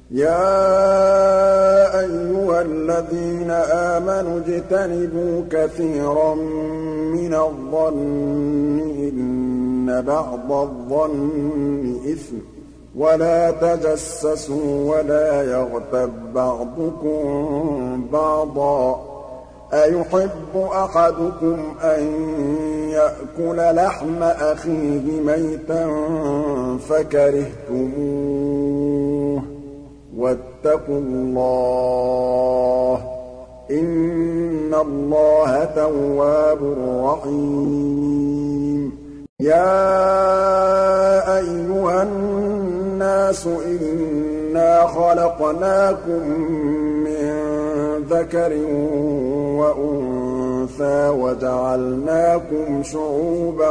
يَا أَيُّهَا الَّذِينَ آمَنُوا اجْتَنِبُوا كَثِيرًا مِّنَ الظَّنِّ إِنَّ بَعْضَ الظَّنِّ إِثْمٌ ۖ وَلَا تَجَسَّسُوا وَلَا يَغْتَب بَّعْضُكُم بَعْضًا ۚ أَيُحِبُّ أَحَدُكُمْ أَن يَأْكُلَ لَحْمَ أَخِيهِ مَيْتًا فَكَرِهْتُمُوهُ ۚ وَاتَّقُوا اللَّهَ ۚ إِنَّ اللَّهَ تَوَّابٌ رَّحِيمٌ يَا أَيُّهَا النَّاسُ إِنَّا خَلَقْنَاكُم مِّن ذَكَرٍ وَأُنثَىٰ وَجَعَلْنَاكُمْ شُعُوبًا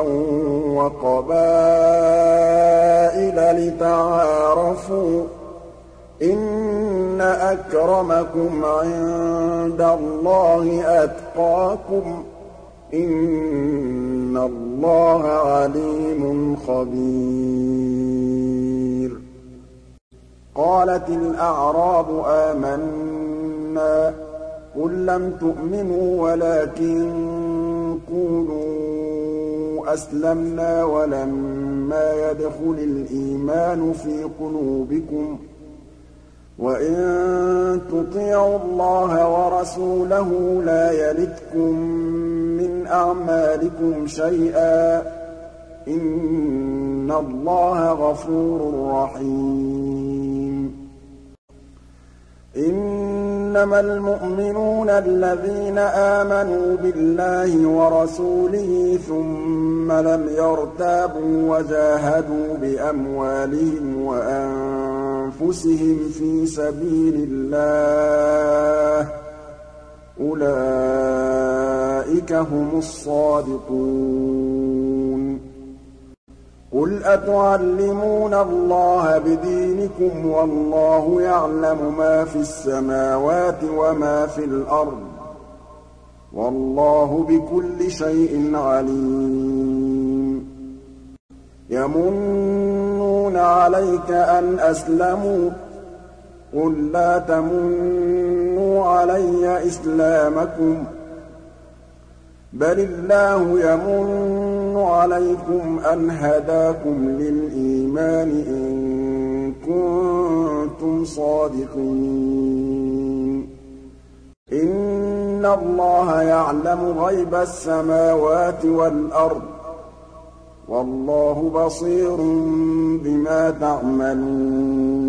وَقَبَائِلَ لِتَعَارَفُوا ۚ إِنَّ أَكْرَمَكُمْ عِندَ اللَّهِ أَتْقَاكُمْ ۚ إِنَّ اللَّهَ عَلِيمٌ خَبِيرٌ قَالَتِ الْأَعْرَابُ آمَنَّا ۖ قُل لَّمْ تُؤْمِنُوا وَلَٰكِن قُولُوا أَسْلَمْنَا وَلَمَّا يَدْخُلِ الْإِيمَانُ فِي قُلُوبِكُمْ ۖ وَإِن تُطِيعُوا اللَّهَ وَرَسُولَهُ لَا يَلِتْكُم مِّنْ أَعْمَالِكُمْ شَيْئًا ۚ إِنَّ اللَّهَ غَفُورٌ رَّحِيمٌ إِنَّمَا الْمُؤْمِنُونَ الَّذِينَ آمَنُوا بِاللَّهِ وَرَسُولِهِ ثُمَّ لَمْ يَرْتَابُوا وَجَاهَدُوا بِأَمْوَالِهِمْ وَأَنفُسِهِمْ فِي سَبِيلِ اللَّهِ ۚ أُولَٰئِكَ هُمُ الصَّادِقُونَ قُلْ أَتُعَلِّمُونَ اللَّهَ بِدِينِكُمْ وَاللَّهُ يَعْلَمُ مَا فِي السَّمَاوَاتِ وَمَا فِي الْأَرْضِ ۚ وَاللَّهُ بِكُلِّ شَيْءٍ عَلِيمٌ يَمُنُّونَ عَلَيْكَ أَنْ أَسْلَمُوا ۖ قُل لَّا تَمُنُّوا عَلَيَّ إِسْلَامَكُم ۖ بَلِ اللَّهُ يَمُنُّ عَلَيْكُمْ أَنْ هَدَاكُمْ لِلْإِيمَانِ إِن كُنتُمْ صَادِقِينَ إِنَّ اللَّهَ يَعْلَمُ غَيْبَ السَّمَاوَاتِ وَالْأَرْضِ ۚ وَاللَّهُ بَصِيرٌ بِمَا تَعْمَلُونَ